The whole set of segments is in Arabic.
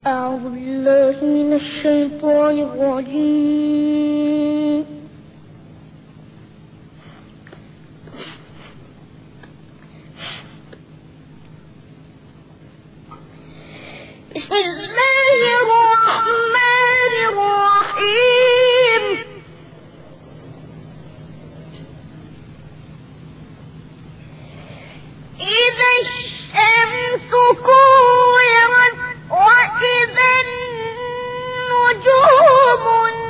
أعوذ بالله من الشيطان الرجيم. بسم الله الرحمن الرحيم. إذا الشمس كورت وإذا النجوم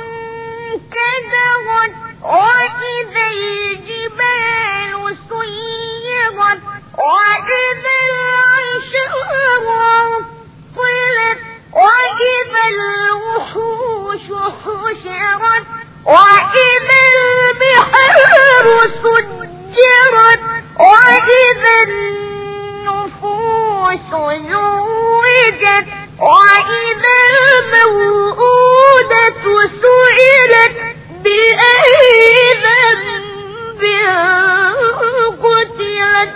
انكدرت وإذا الجبال سيرت وإذا العشار عطلت وإذا الوحوش حشرت وإذا البحار سجرت وإذا النفوس زوجت وإذا الموءودة سئلت بأي ذنب قتلت.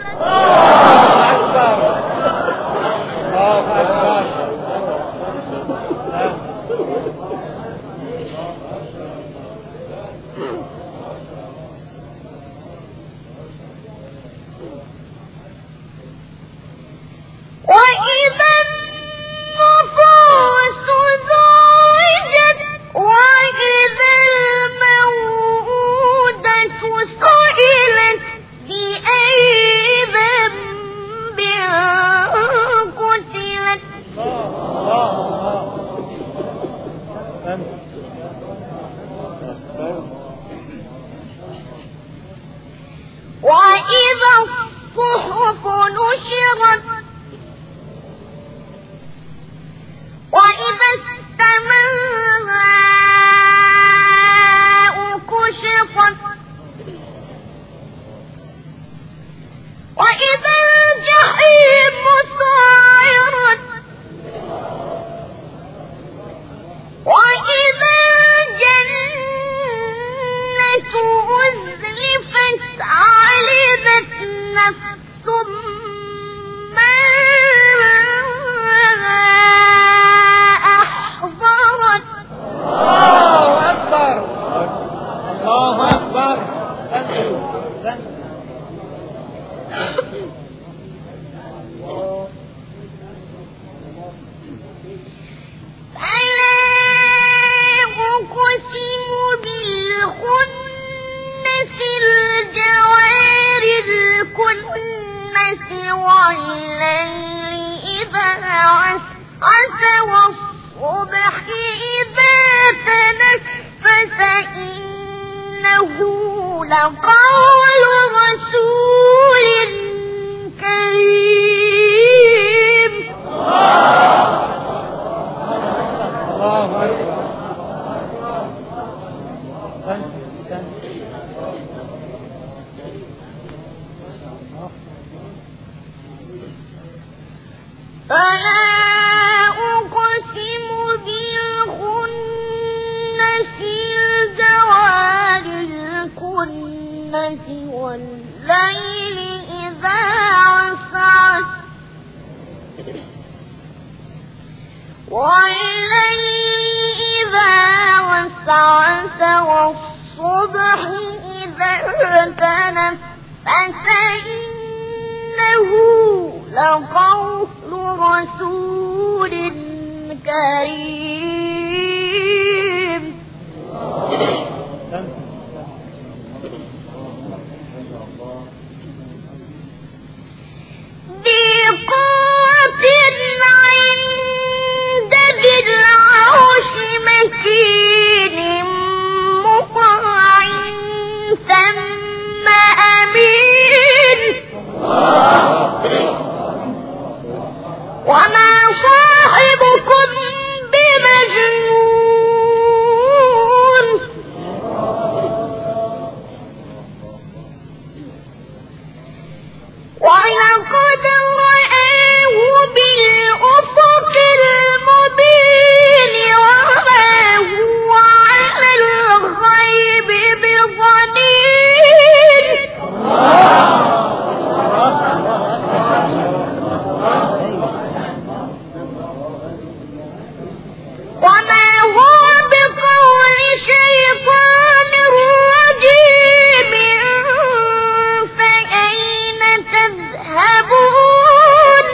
وإذا النفوس زوجت وإذا الموءودة سئلت بأي ذنب قتلت. وإذا الصحف نشرت وإذا السماء كشطت وإذا الجحيم سعرت وإذا الجنة أزلفت علمت نفس ما لقول رسول كريم. الله فلا أقسم بالخنس الجوار الكنس والليل إذا عسعس والصبح إذا تنفس إنه لقول رسول كريم. ذي قوة عند ذي العرش مكين مطاع ثم أمين. وما صاحبكم بمجنون وما هو بقول شيطان رجيم فأين تذهبون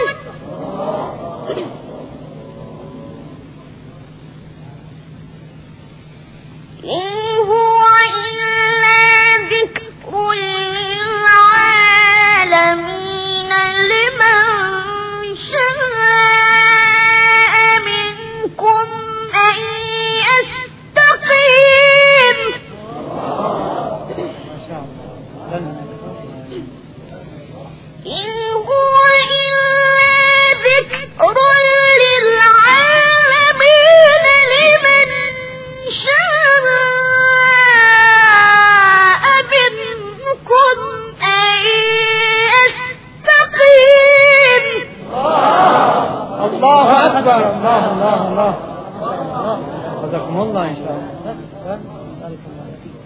إن هو إلا ذكر للعالمين لمن شاء منكم أن يستقيم إن هو إلا ذكر للعالمين لمن شاء منكم أن يستقيم الله أكبر الله الله الله جزاكم الله إن شاء الله.